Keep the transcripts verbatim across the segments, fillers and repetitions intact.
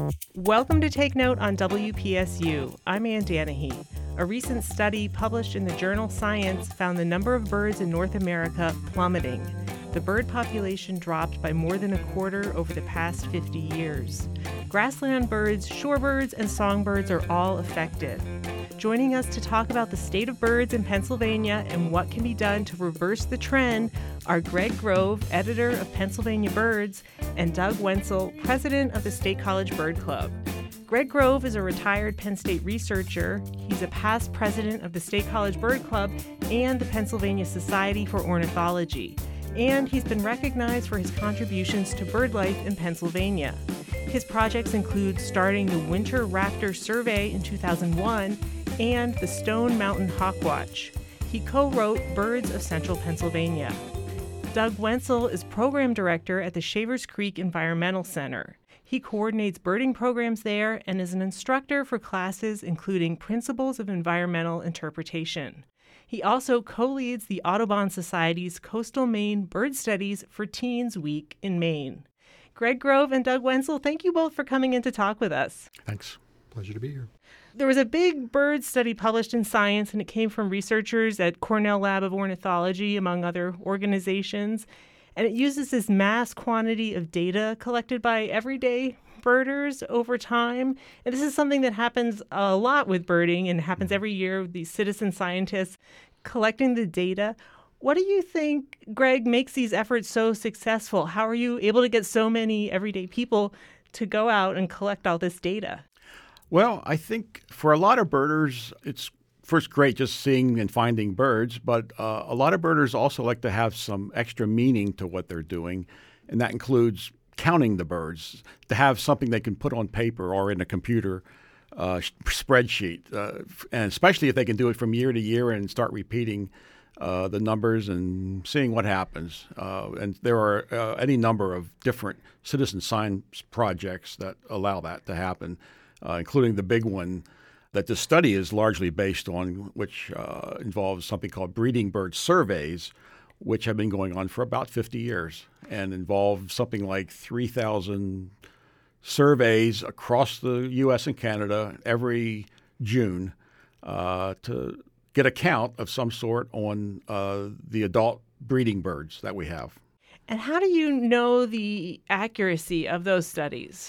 Welcome to Take Note on W P S U. I'm Ann Danahy. A recent study published in the journal Science found the number of birds in North America plummeting. The bird population dropped by more than a quarter over the past fifty years. Grassland birds, shorebirds, and songbirds are all affected. Joining us to talk about the state of birds in Pennsylvania and what can be done to reverse the trend are Greg Grove, editor of Pennsylvania Birds, and Doug Wenzel, president of the State College Bird Club. Greg Grove is a retired Penn State researcher. He's a past president of the State College Bird Club and the Pennsylvania Society for Ornithology. And he's been recognized for his contributions to bird life in Pennsylvania. His projects include starting the Winter Raptor Survey in two thousand one and the Stone Mountain Hawk Watch. He co-wrote Birds of Central Pennsylvania. Doug Wenzel is program director at the Shavers Creek Environmental Center. He coordinates birding programs there and is an instructor for classes including Principles of Environmental Interpretation. He also co-leads the Audubon Society's Coastal Maine Bird Studies for Teens Week in Maine. Greg Grove and Doug Wenzel, thank you both for coming in to talk with us. Thanks. Pleasure to be here. There was a big bird study published in Science, and it came from researchers at Cornell Lab of Ornithology, among other organizations. And it uses this mass quantity of data collected by everyday birders over time. And this is something that happens a lot with birding and happens every year with these citizen scientists collecting the data. What do you think, Greg, makes these efforts so successful? How are you able to get so many everyday people to go out and collect all this data? Well, I think for a lot of birders, it's first great just seeing and finding birds, but uh, a lot of birders also like to have some extra meaning to what they're doing, and that includes counting the birds, to have something they can put on paper or in a computer uh, spreadsheet, uh, and especially if they can do it from year to year and start repeating uh, the numbers and seeing what happens. Uh, and there are uh, any number of different citizen science projects that allow that to happen. Uh, including the big one that the study is largely based on, which uh, involves something called breeding bird surveys, which have been going on for about fifty years and involve something like three thousand surveys across the U S and Canada every June uh, to get a count of some sort on uh, the adult breeding birds that we have. And how do you know the accuracy of those studies?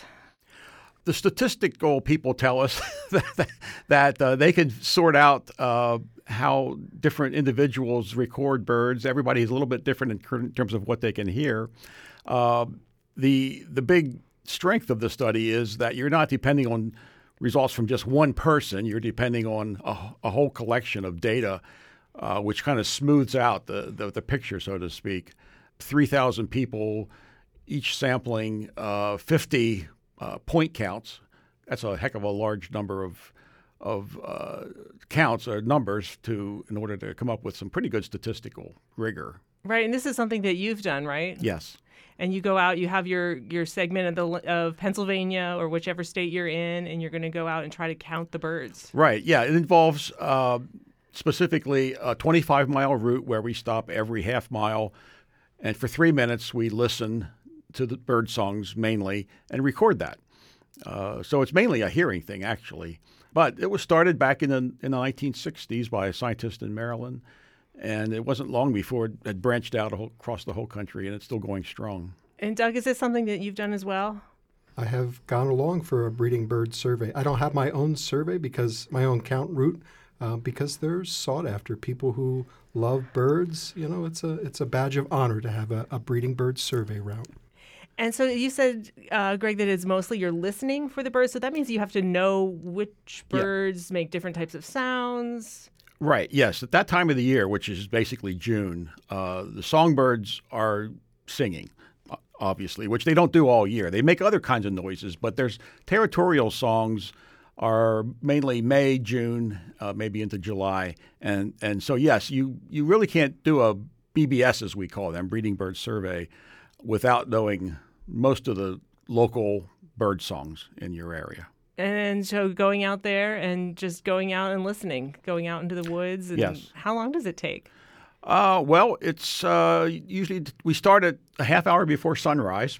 The statistical people tell us that, that uh, they can sort out uh, how different individuals record birds. Everybody is a little bit different in terms of what they can hear. Uh, the the big strength of the study is that you're not depending on results from just one person. You're depending on a, a whole collection of data, uh, which kind of smooths out the, the, the picture, so to speak. three thousand people, each sampling uh, fifty Uh, point counts. That's a heck of a large number of of uh, counts or numbers to in order to come up with some pretty good statistical rigor. Right, and this is something that you've done, right? Yes. And you go out, you have your your segment of the of Pennsylvania or whichever state you're in, and you're going to go out and try to count the birds. Right. Yeah, it involves uh, specifically a twenty-five mile route where we stop every half mile, and for three minutes we listen to the bird songs mainly and record that. Uh, so it's mainly a hearing thing, actually. But it was started back in the, in the nineteen sixties by a scientist in Maryland, and it wasn't long before it had branched out across the whole country, and it's still going strong. And Doug, is this something that you've done as well? I have gone along for a breeding bird survey. I don't have my own survey because my own count route, uh, because they're sought after. People who love birds, you know, it's a it's a badge of honor to have a, a breeding bird survey route. And so you said, uh, Greg, that it's mostly you're listening for the birds. So that means you have to know which birds yeah. make different types of sounds. Right. Yes. At that time of the year, which is basically June, uh, the songbirds are singing, obviously, which they don't do all year. They make other kinds of noises, but there's territorial songs are mainly May, June, uh, maybe into July. And and so, yes, you, you really can't do a B B S, as we call them, breeding bird survey, without knowing most of the local bird songs in your area. And so going out there and just going out and listening, going out into the woods. And yes. How long does it take? Uh, well, it's uh, usually we start at a half hour before sunrise.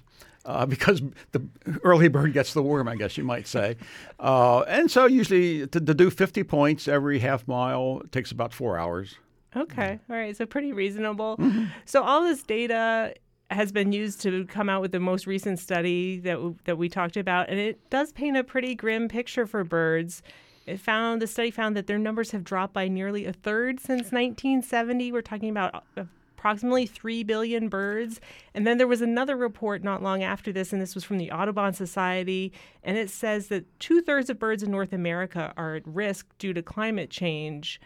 uh, because the early bird gets the worm, I guess you might say. Uh, and so usually to, to do fifty points every half mile takes about four hours. Okay. All right. So pretty reasonable. Mm-hmm. So all this data has been used to come out with the most recent study that w- that we talked about, and it does paint a pretty grim picture for birds. It found the study found that their numbers have dropped by nearly a third since nineteen seventy. We're talking about approximately three billion birds. And then there was another report not long after this, and this was from the Audubon Society, and it says that two-thirds of birds in North America are at risk due to climate change.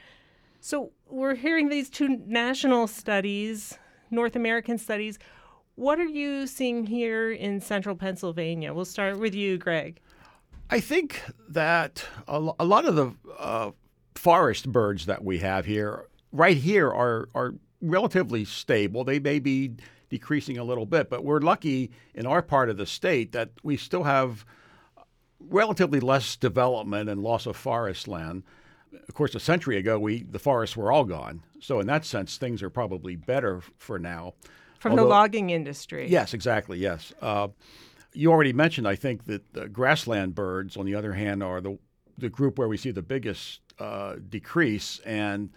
So we're hearing these two national studies, North American studies. What are you seeing here in central Pennsylvania? We'll start with you, Greg. I think that a, a lot of the uh, forest birds that we have here, right here, are are relatively stable. They may be decreasing a little bit, but we're lucky in our part of the state that we still have relatively less development and loss of forest land. Of course, a century ago, we the forests were all gone. So in that sense, things are probably better for now. From Although, the logging industry. Yes, exactly, yes. Uh, you already mentioned, I think, that the grassland birds, on the other hand, are the the group where we see the biggest uh, decrease, and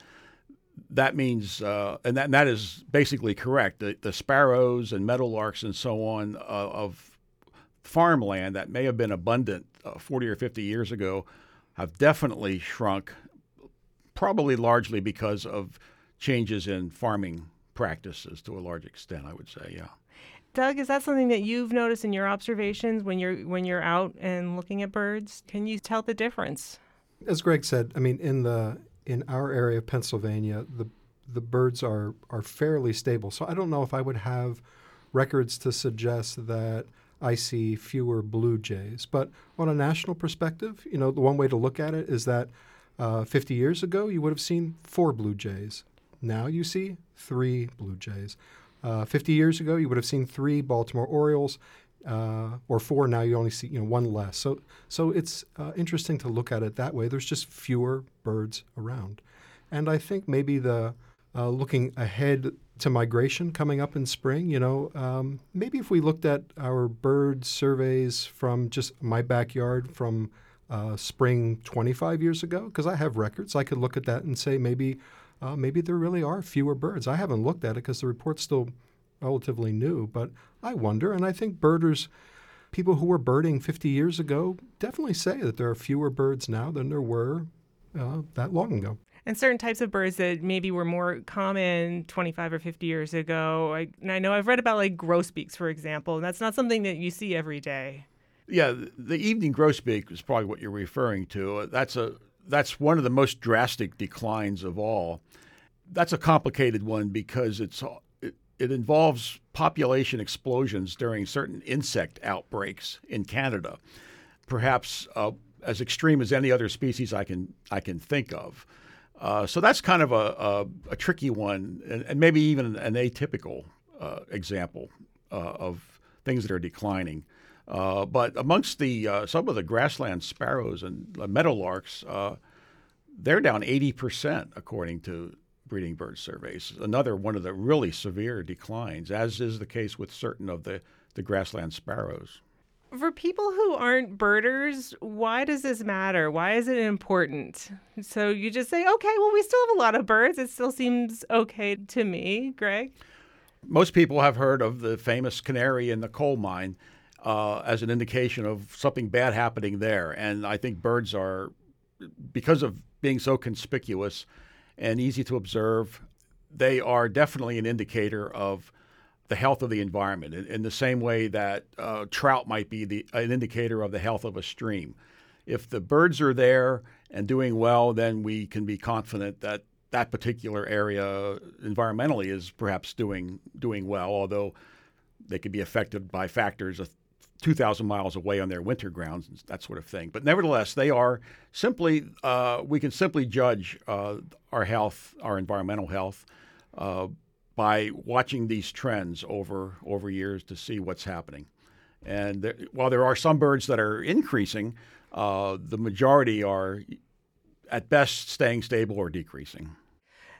that means, uh, and, that, and that is basically correct. The, the sparrows and meadowlarks and so on uh, of farmland that may have been abundant uh, forty or fifty years ago have definitely shrunk, probably largely because of changes in farming practices to a large extent, I would say, yeah. Doug, is that something that you've noticed in your observations when you're when you're out and looking at birds? Can you tell the difference? As Greg said, I mean, in the in our area of Pennsylvania, the the birds are are fairly stable. So I don't know if I would have records to suggest that I see fewer blue jays. But on a national perspective, you know, the one way to look at it is that uh, fifty years ago, you would have seen four blue jays. Now you see three blue jays. Uh, fifty years ago, you would have seen three Baltimore Orioles, uh, or four. Now you only see you know one less. So, so it's uh, interesting to look at it that way. There's just fewer birds around, and I think maybe the uh, looking ahead to migration coming up in spring. You know, um, maybe if we looked at our bird surveys from just my backyard from uh, spring twenty-five years ago, because I have records, I could look at that and say maybe. Uh, maybe there really are fewer birds. I haven't looked at it because the report's still relatively new, but I wonder, and I think birders, people who were birding fifty years ago, definitely say that there are fewer birds now than there were uh, that long ago. And certain types of birds that maybe were more common twenty-five or fifty years ago. I, and I know I've read about like grosbeaks, for example, and that's not something that you see every day. Yeah, the evening grosbeak is probably what you're referring to. That's a That's one of the most drastic declines of all. That's a complicated one because it's it, it involves population explosions during certain insect outbreaks in Canada, perhaps uh, as extreme as any other species I can I can think of. Uh, so that's kind of a, a, a tricky one, and, and maybe even an atypical uh, example uh, of things that are declining. Uh, but amongst the uh, some of the grassland sparrows and uh, meadowlarks, uh, they're down eighty percent according to breeding bird surveys. Another one of the really severe declines, as is the case with certain of the, the grassland sparrows. For people who aren't birders, why does this matter? Why is it important? So you just say, okay, well, we still have a lot of birds. It still seems okay to me. Greg? Most people have heard of the famous canary in the coal mine uh, as an indication of something bad happening there. And I think birds are, because of being so conspicuous and easy to observe, they are definitely an indicator of the health of the environment in, in the same way that uh, trout might be the, an indicator of the health of a stream. If the birds are there and doing well, then we can be confident that that particular area environmentally is perhaps doing doing well, although they could be affected by factors of two thousand miles away on their winter grounds and that sort of thing. But nevertheless, they are simply, uh, we can simply judge uh, our health, our environmental health, uh, by watching these trends over over years to see what's happening. And there, while there are some birds that are increasing, uh, the majority are at best staying stable or decreasing.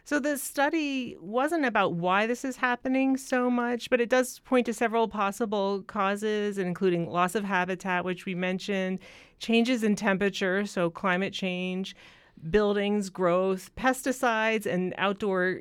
So the study wasn't about why this is happening so much, but it does point to several possible causes, including loss of habitat, which we mentioned, changes in temperature, so climate change, buildings, growth, pesticides, and outdoor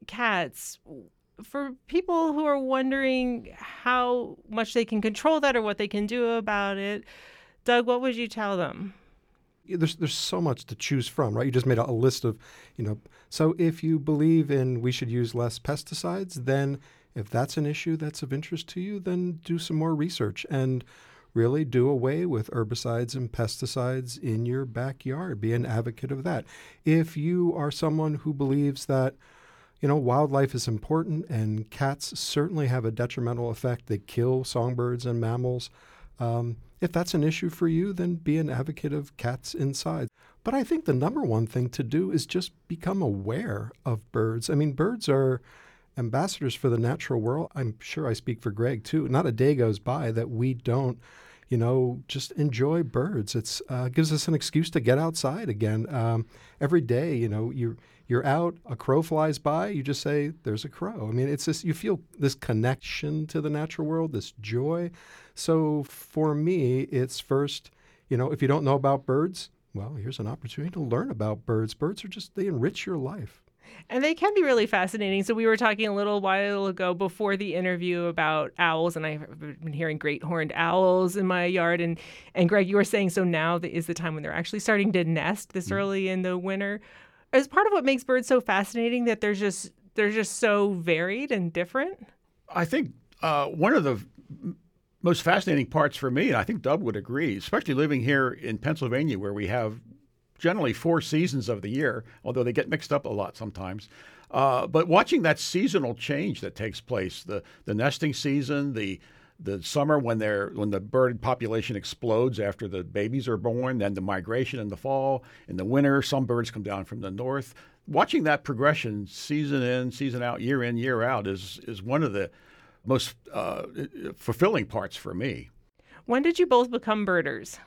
cats. For people who are wondering how much they can control that or what they can do about it, Doug, what would you tell them? There's there's so much to choose from, right? You just made a, a list of, you know, so if you believe in we should use less pesticides, then if that's an issue that's of interest to you, then do some more research and really do away with herbicides and pesticides in your backyard. Be an advocate of that. If you are someone who believes that, you know, wildlife is important and cats certainly have a detrimental effect, they kill songbirds and mammals, um, if that's an issue for you, then be an advocate of cats inside. But I think the number one thing to do is just become aware of birds. I mean, birds are ambassadors for the natural world. I'm sure I speak for Greg, too. Not a day goes by that we don't, you know, just enjoy birds. It uh, gives us an excuse to get outside again. Um, every day, you know, you're, you're out, a crow flies by, you just say, there's a crow. I mean, it's just, you feel this connection to the natural world, this joy. So for me, it's first, you know, if you don't know about birds, well, here's an opportunity to learn about birds. Birds are just, they enrich your life. And they can be really fascinating. So we were talking a little while ago before the interview about owls, and I've been hearing great horned owls in my yard. And, and Greg, you were saying, so now is the time when they're actually starting to nest this mm-hmm. early in the winter. Is part of what makes birds so fascinating that they're just, they're just so varied and different? I think uh, one of the most fascinating parts for me, and I think Doug would agree, especially living here in Pennsylvania where we have generally four seasons of the year, although they get mixed up a lot sometimes. Uh, but watching that seasonal change that takes place, the the nesting season, the the summer when they're when the bird population explodes after the babies are born, then the migration in the fall, in the winter, some birds come down from the north. Watching that progression season in, season out, year in, year out is is one of the most uh, fulfilling parts for me. When did you both become birders?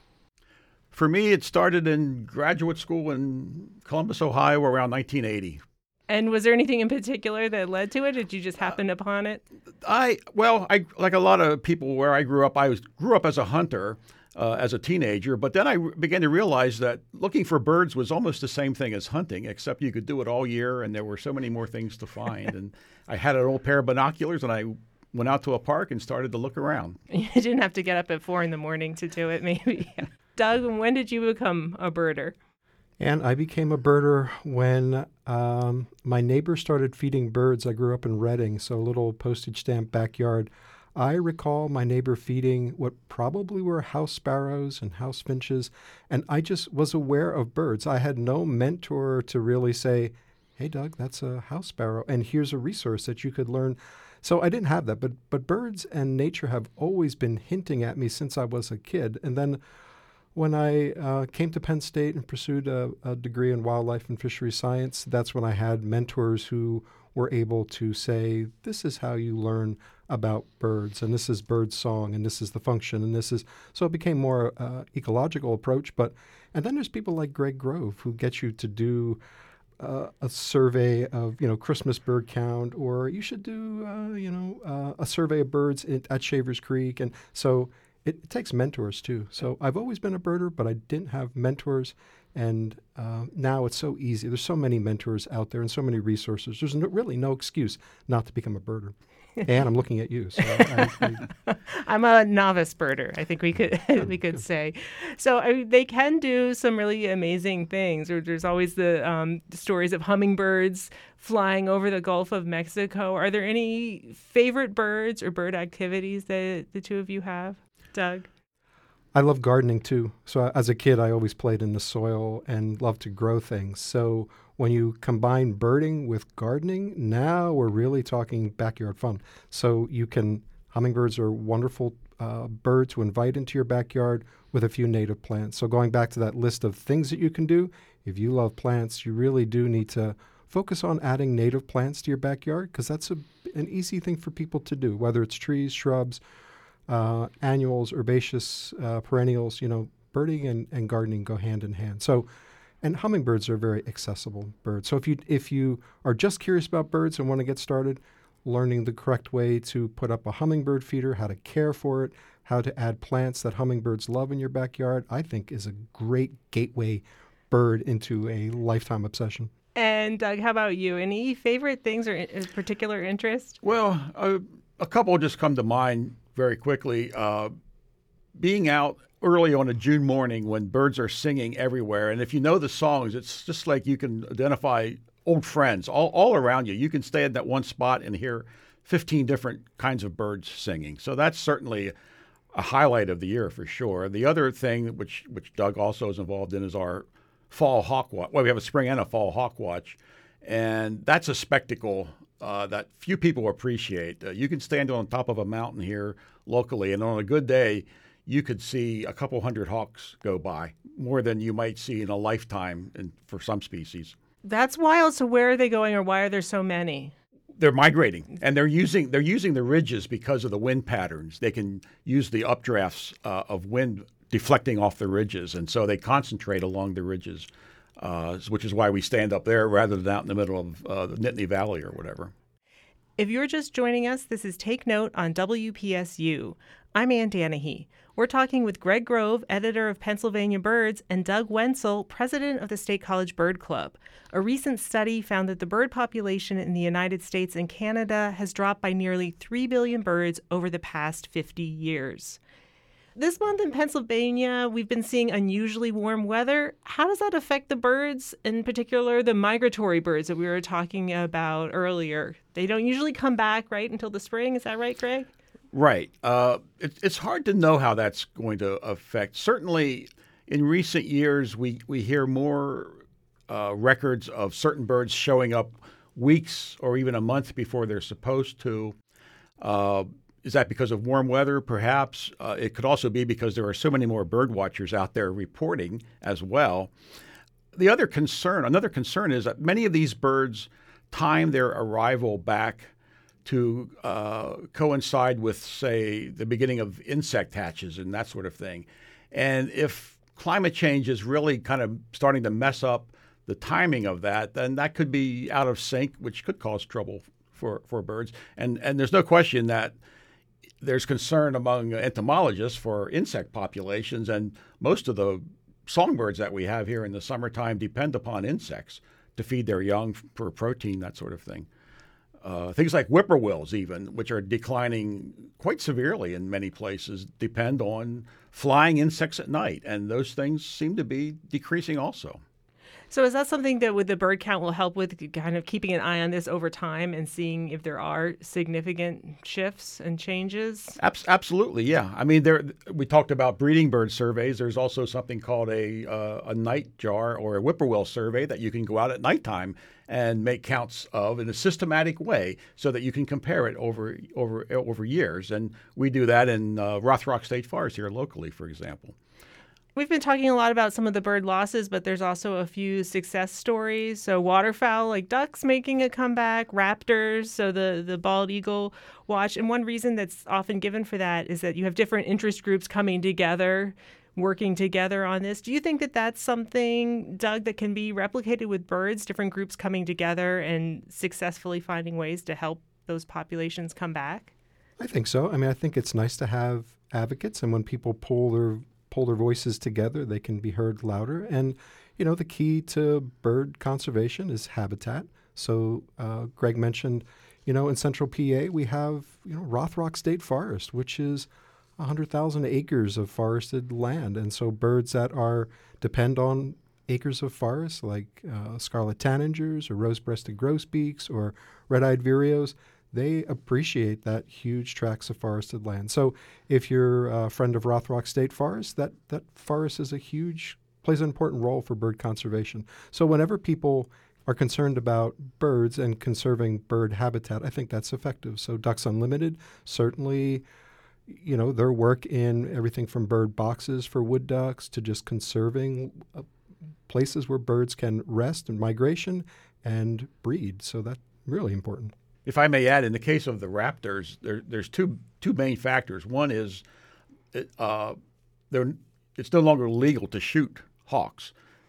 For me, it started in graduate school in Columbus, Ohio, around nineteen eighty. And was there anything in particular that led to it? Did you just happen uh, upon it? I well, I like a lot of people where I grew up. I was grew up as a hunter uh, as a teenager, but then I re- began to realize that looking for birds was almost the same thing as hunting, except you could do it all year, and there were so many more things to find. And I had an old pair of binoculars, and I went out to a park and started to look around. You didn't have to get up at four in the morning to do it, maybe. Doug, when did you become a birder? And I became a birder when um, my neighbor started feeding birds. I grew up in Reading, so a little postage stamp backyard. I recall my neighbor feeding what probably were house sparrows and house finches, and I just was aware of birds. I had no mentor to really say, hey, Doug, that's a house sparrow, and here's a resource that you could learn. So I didn't have that, but but birds and nature have always been hinting at me since I was a kid. And then when I uh, came to Penn State and pursued a, a degree in wildlife and fishery science, that's when I had mentors who were able to say, this is how you learn about birds, and this is bird song, and this is the function, and this is, so it became more uh, ecological approach. But, and then there's people like Greg Grove who get you to do uh, a survey of, you know, Christmas bird count, or you should do, uh, you know, uh, a survey of birds in, at Shavers Creek. And so It, it takes mentors, too. So I've always been a birder, but I didn't have mentors. And uh, now it's so easy. There's so many mentors out there and so many resources. There's no, really no excuse not to become a birder. And I'm looking at you. So I, I, I'm a novice birder, I think we could we could say. So I mean, they can do some really amazing things. There's always the um, stories of hummingbirds flying over the Gulf of Mexico. Are there any favorite birds or bird activities that the two of you have? Doug? I love gardening too. So as a kid, I always played in the soil and loved to grow things. So when you combine birding with gardening, now we're really talking backyard fun. So you can, hummingbirds are wonderful uh, bird to invite into your backyard with a few native plants. So going back to that list of things that you can do, if you love plants, you really do need to focus on adding native plants to your backyard, because that's a, an easy thing for people to do, whether it's trees, shrubs, Uh, annuals, herbaceous, uh, perennials. You know, birding and, and gardening go hand in hand. So And hummingbirds are a very accessible bird. So if you if you are just curious about birds and want to get started, learning the correct way to put up a hummingbird feeder, how to care for it, how to add plants that hummingbirds love in your backyard, I think is a great gateway bird into a lifetime obsession. And Doug, how about you? Any favorite things or in- particular interest? Well, a, a couple just come to mind very quickly. Uh, being out early on a June morning when birds are singing everywhere, and if you know the songs, it's just like you can identify old friends all, all around you. You can stay at that one spot and hear fifteen different kinds of birds singing. So that's certainly a highlight of the year for sure. The other thing, which which Doug also is involved in, is our fall hawk watch. Well, we have a spring and a fall hawk watch, and that's a spectacle uh, that few people appreciate. Uh, you can stand on top of a mountain here locally, and on a good day, you could see a couple hundred hawks go by, more than you might see in a lifetime in, for some species. That's wild. So where are they going, or why are there so many? They're migrating, and they're using they're using the ridges because of the wind patterns. They can use the updrafts uh, of wind deflecting off the ridges, and so they concentrate along the ridges, uh, which is why we stand up there rather than out in the middle of uh, the Nittany Valley or whatever. If you're just joining us, this is Take Note on W P S U. I'm Ann Danahy. We're talking with Greg Grove, editor of Pennsylvania Birds, and Doug Wenzel, president of the State College Bird Club. A recent study found that the bird population in the United States and Canada has dropped by nearly three billion birds over the past fifty years. This month in Pennsylvania, we've been seeing unusually warm weather. How does that affect the birds, in particular the migratory birds that we were talking about earlier? They don't usually come back, right, until the spring. Is that right, Greg? Right. Uh, it, it's hard to know how that's going to affect. Certainly, in recent years, we, we hear more uh, records of certain birds showing up weeks or even a month before they're supposed to. Uh, Is that because of warm weather? Perhaps. Uh, it could also be because there are so many more bird watchers out there reporting as well. The other concern, another concern is that many of these birds time their arrival back to uh, coincide with, say, the beginning of insect hatches and that sort of thing. And if climate change is really kind of starting to mess up the timing of that, then that could be out of sync, which could cause trouble for, for birds. And, and there's no question that there's concern among entomologists for insect populations, and most of the songbirds that we have here in the summertime depend upon insects to feed their young for protein, that sort of thing. Uh, things like whippoorwills even, which are declining quite severely in many places, depend on flying insects at night, and those things seem to be decreasing also. So is that something that with the bird count will help with kind of keeping an eye on this over time and seeing if there are significant shifts and changes? Abs- absolutely, yeah. I mean, there we talked about breeding bird surveys. There's also something called a uh, a night jar or a whippoorwill survey that you can go out at nighttime and make counts of in a systematic way so that you can compare it over over over years. And we do that in uh, Rothrock State Forest here locally, for example. We've been talking a lot about some of the bird losses, but there's also a few success stories. So waterfowl like ducks making a comeback, raptors, so the, the bald eagle watch. And one reason that's often given for that is that you have different interest groups coming together, working together on this. Do you think that that's something, Doug, that can be replicated with birds, different groups coming together and successfully finding ways to help those populations come back? I think so. I mean, I think it's nice to have advocates, and when people pull their pull their voices together, they can be heard louder. And, you know, the key to bird conservation is habitat. So uh, Greg mentioned, you know, in central P A, we have, you know, Rothrock State Forest, which is one hundred thousand acres of forested land. And so birds that are depend on acres of forest, like uh, scarlet tanagers or rose-breasted grosbeaks or red-eyed vireos, they appreciate that huge tracts of forested land. So if you're a friend of Rothrock State Forest, that, that forest is a huge, plays an important role for bird conservation. So whenever people are concerned about birds and conserving bird habitat, I think that's effective. So Ducks Unlimited, certainly, you know, their work in everything from bird boxes for wood ducks to just conserving uh, places where birds can rest and migration and breed. So that's really important. If I may add, in the case of the raptors, there, there's two two main factors. One is it, uh, it's no longer legal to shoot hawks.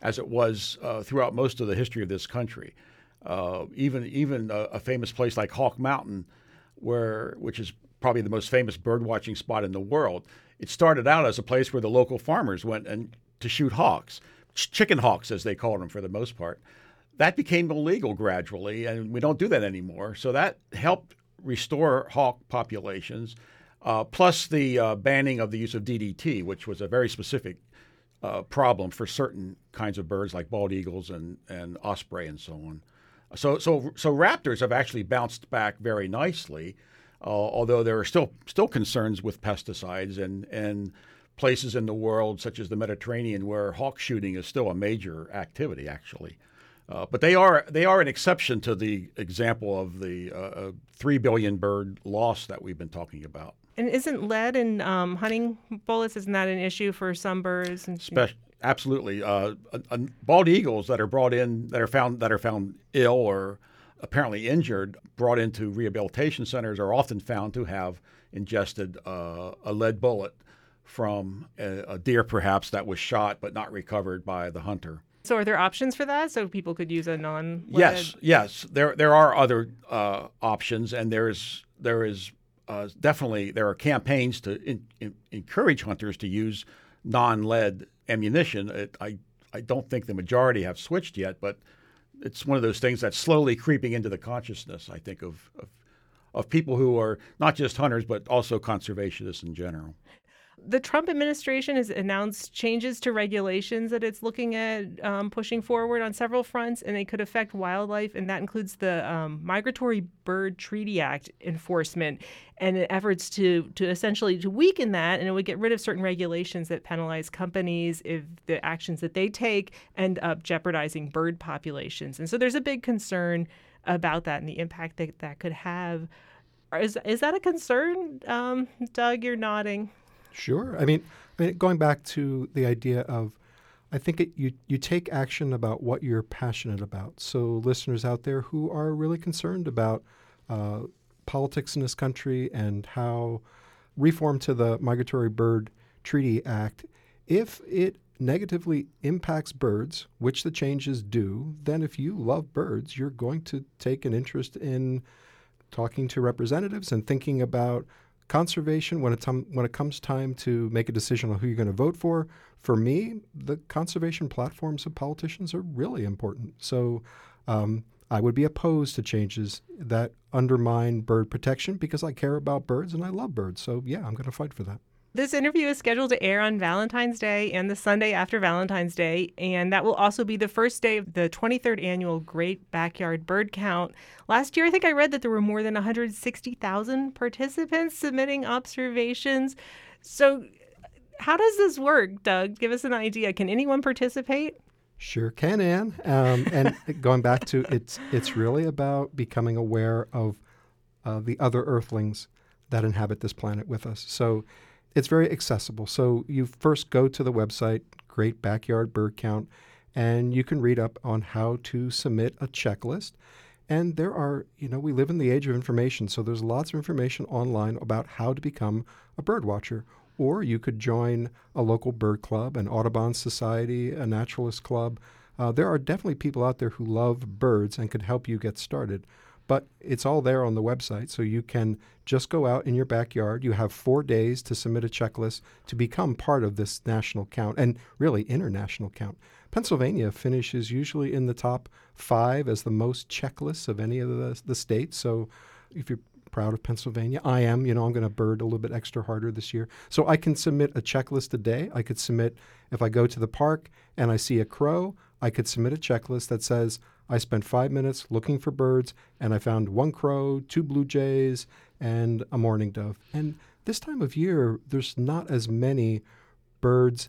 as it was uh, throughout most of the history of this country. Uh, even even a, a famous place like Hawk Mountain, where which is probably the most famous bird watching spot in the world, it started out as a place where the local farmers went and to shoot hawks, ch- chicken hawks as they called them for the most part. That became illegal gradually, and we don't do that anymore. So that helped restore hawk populations, uh, plus the uh, banning of the use of D D T, which was a very specific uh, problem for certain kinds of birds like bald eagles and, and osprey and so on. So, so, so raptors have actually bounced back very nicely, uh, although there are still still concerns with pesticides and and places in the world such as the Mediterranean where hawk shooting is still a major activity, actually. Uh, but they are they are an exception to the example of the uh, three billion bird loss that we've been talking about. And isn't lead in um, hunting bullets, isn't that an issue for some birds? And, Spe- absolutely. Uh, uh, uh, bald eagles that are brought in, that are found that are found ill or apparently injured, brought into rehabilitation centers are often found to have ingested uh, a lead bullet from a, a deer perhaps that was shot but not recovered by the hunter. So are there options for that? So people could use a non-lead? Yes, yes. There there are other uh, options, and there is there is uh, definitely there are campaigns to in, in, encourage hunters to use non-lead ammunition. It, I I don't think the majority have switched yet, but it's one of those things that's slowly creeping into the consciousness, I think, of of, of people who are not just hunters but also conservationists in general. The Trump administration has announced changes to regulations that it's looking at um, pushing forward on several fronts, and they could affect wildlife, and that includes the um, Migratory Bird Treaty Act enforcement and efforts to to essentially to weaken that, and it would get rid of certain regulations that penalize companies if the actions that they take end up jeopardizing bird populations. And so there's a big concern about that and the impact that that could have. Is, is that a concern? Um, Doug, you're nodding. Sure. I mean, I mean, going back to the idea of, I think it, you you take action about what you're passionate about. So listeners out there who are really concerned about uh, politics in this country and how reform to the Migratory Bird Treaty Act, if it negatively impacts birds, which the changes do, then if you love birds, you're going to take an interest in talking to representatives and thinking about conservation when it, tom- when it comes time to make a decision on who you're going to vote for. For me, the conservation platforms of politicians are really important. So um, I would be opposed to changes that undermine bird protection because I care about birds and I love birds. So yeah, I'm going to fight for that. This interview is scheduled to air on Valentine's Day and the Sunday after Valentine's Day, and that will also be the first day of the twenty-third annual Great Backyard Bird Count. Last year, I think I read that there were more than one hundred sixty thousand participants submitting observations. So how does this work, Doug? Give us an idea. Can anyone participate? Sure can, Ann. Um, and going back to it's it's really about becoming aware of uh, the other earthlings that inhabit this planet with us. So it's very accessible. So you first go to the website, Great Backyard Bird Count, and you can read up on how to submit a checklist. And there are, you know, we live in the age of information, so there's lots of information online about how to become a bird watcher. Or you could join a local bird club, an Audubon Society, a naturalist club. Uh, there are definitely people out there who love birds and could help you get started. But it's all there on the website, so you can just go out in your backyard. You have four days to submit a checklist to become part of this national count, and really international count. Pennsylvania finishes usually in the top five as the most checklists of any of the, the states. So if you're proud of Pennsylvania, I am. You know, I'm going to bird a little bit extra harder this year. So I can submit a checklist a day. I could submit, if I go to the park and I see a crow, I could submit a checklist that says, I spent five minutes looking for birds, and I found one crow, two blue jays, and a mourning dove. And this time of year, there's not as many birds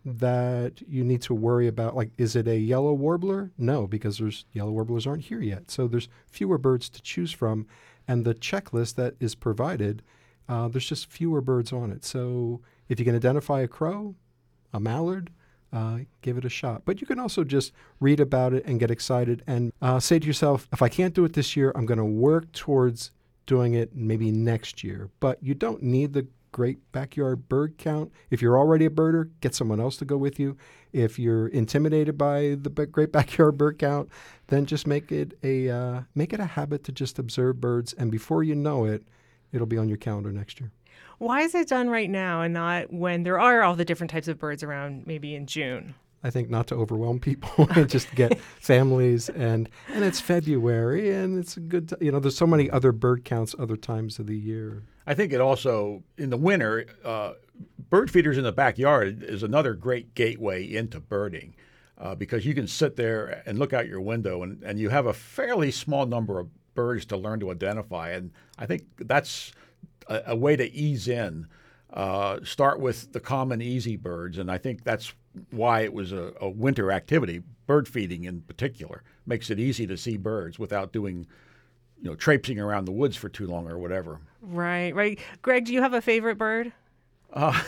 that you need to worry about. Like, is it a yellow warbler? No, because there's yellow warblers aren't here yet. So there's fewer birds to choose from. And the checklist that is provided, uh, there's just fewer birds on it. So if you can identify a crow, a mallard, Uh, give it a shot. But you can also just read about it and get excited and uh, say to yourself, if I can't do it this year, I'm going to work towards doing it maybe next year. But you don't need the great backyard bird count. If you're already a birder, get someone else to go with you. If you're intimidated by the b- great backyard bird count, then just make it a uh, make it a habit to just observe birds, and before you know it, it'll be on your calendar next year. Why is it done right now and not when there are all the different types of birds around, maybe in June? I think not to overwhelm people and just get families, and and it's February and it's a good, t- you know, there's so many other bird counts other times of the year. I think it also, in the winter, uh, bird feeders in the backyard is another great gateway into birding uh, because you can sit there and look out your window and, and you have a fairly small number of birds to learn to identify. And I think that's a, a way to ease in. Uh, start with the common easy birds, and I think that's why it was a, a winter activity. Bird feeding in particular makes it easy to see birds without doing, you know, traipsing around the woods for too long or whatever. Right, right. Greg, do you have a favorite bird? Uh,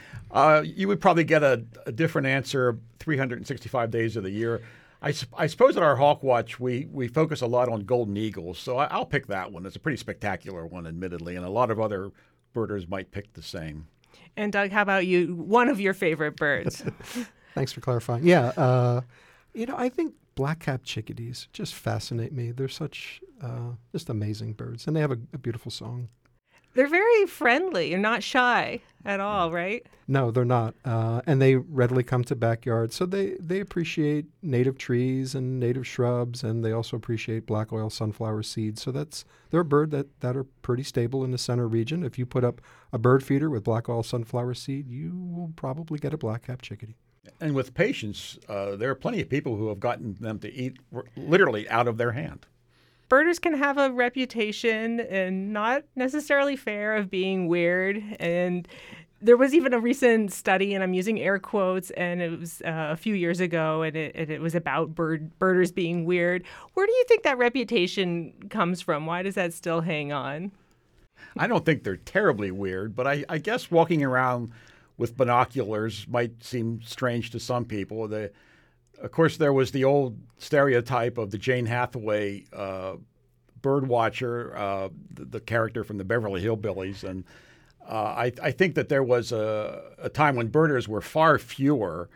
uh, you would probably get a, a different answer three hundred sixty-five days of the year. I, I suppose at our Hawk Watch, we, we focus a lot on golden eagles, so I, I'll pick that one. It's a pretty spectacular one, admittedly, and a lot of other birders might pick the same. And Doug, how about you? One of your favorite birds? Thanks for clarifying. Yeah, uh, you know, I think black-capped chickadees just fascinate me. They're such uh, just amazing birds, and they have a, a beautiful song. They're very friendly. You're not shy at all, right? No, they're not. Uh, and they readily come to backyards. So they, they appreciate native trees and native shrubs, and they also appreciate black oil sunflower seeds. So that's they're a bird that, that are pretty stable in the center region. If you put up a bird feeder with black oil sunflower seed, you will probably get a black-capped chickadee. And with patience, uh, there are plenty of people who have gotten them to eat r- literally out of their hand. Birders can have a reputation and not necessarily fair of being weird. And there was even a recent study, and I'm using air quotes, and it was uh, a few years ago, and it, and it was about bird birders being weird. Where do you think that reputation comes from? Why does that still hang on? I don't think they're terribly weird, but I, I guess walking around with binoculars might seem strange to some people. The Of course, there was the old stereotype of the Jane Hathaway uh, bird watcher, uh, the, the character from the Beverly Hillbillies. And uh, I, I think that there was a, a time when birders were far fewer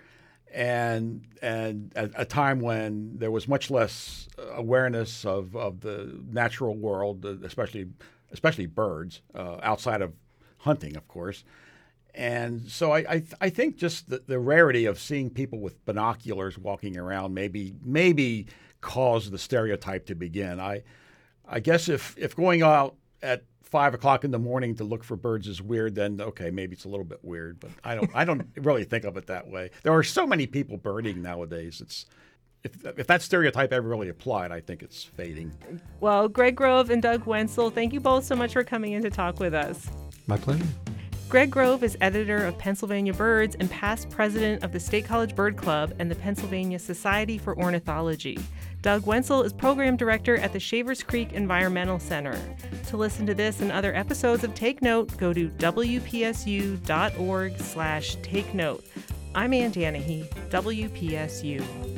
and and a, a time when there was much less awareness of, of the natural world, especially especially birds, uh, outside of hunting, of course. And so I, I, I think just the, the rarity of seeing people with binoculars walking around maybe maybe caused the stereotype to begin. I I guess if, if going out at five o'clock in the morning to look for birds is weird, then okay, maybe it's a little bit weird. But I don't I don't really think of it that way. There are so many people birding nowadays. It's if if that stereotype ever really applied, I think it's fading. Well, Greg Grove and Doug Wenzel, thank you both so much for coming in to talk with us. My pleasure. Greg Grove is editor of Pennsylvania Birds and past president of the State College Bird Club and the Pennsylvania Society for Ornithology. Doug Wenzel is program director at the Shavers Creek Environmental Center. To listen to this and other episodes of Take Note, go to w p s u dot org slash take note. I'm Ann Danahy, W P S U.